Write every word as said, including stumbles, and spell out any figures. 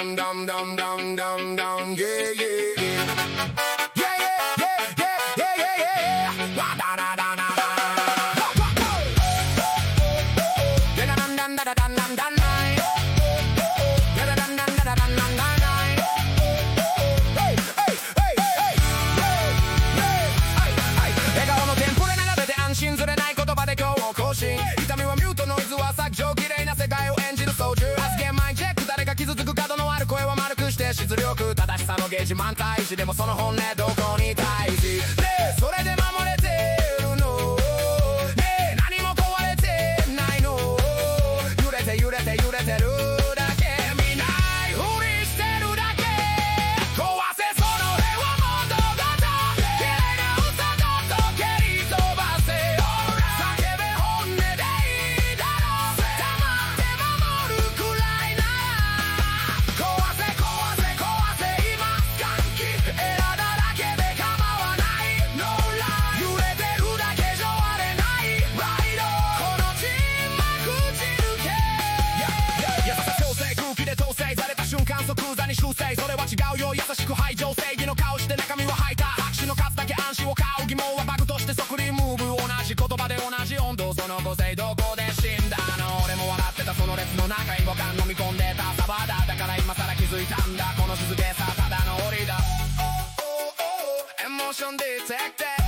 dum dum dum dum dum dum yeah yeah yeah yeah yeah yeah yeah yeah yeah wa da da da da da da da dum dum da da dum dum dum da da dum dum da da dum dum dum hey hey hey hey笑顔のテンポで流れて安心ずれない言葉で今日を更新痛みはミュートノイズは削除綺麗な世界を演じる操縦発言マイチェック誰か傷つく角のある声は丸くして出力正しさのゲージ満タイしでもその本音どこに対しでそれで守れてるのねえ何も壊れてないの揺れて揺れて揺れてるだけ見ないふりしてるだけ壊せその辺はもっとガタ綺麗な嘘どっと蹴り飛ばせよ叫べ本音でいいだろう黙って守るくらいなら壊せ壊せ壊せ今歓喜エラだらけで構わない No lie 揺れてるだけじゃ割れないライドこの沈黙打ち抜け優しさ調整空気で統制された瞬間即座に修正それは違うよ優しく排除正義の顔して中身は吐いた拍手の数だけ安心を買う疑問はバグとして即リムーブ同じ言葉で同じ温度その個性どこで死んだの俺も笑ってたその列の中に五感飲み込んでたサバだだから今更気づいたんだこの続けさただの檻だエモーションディテクテ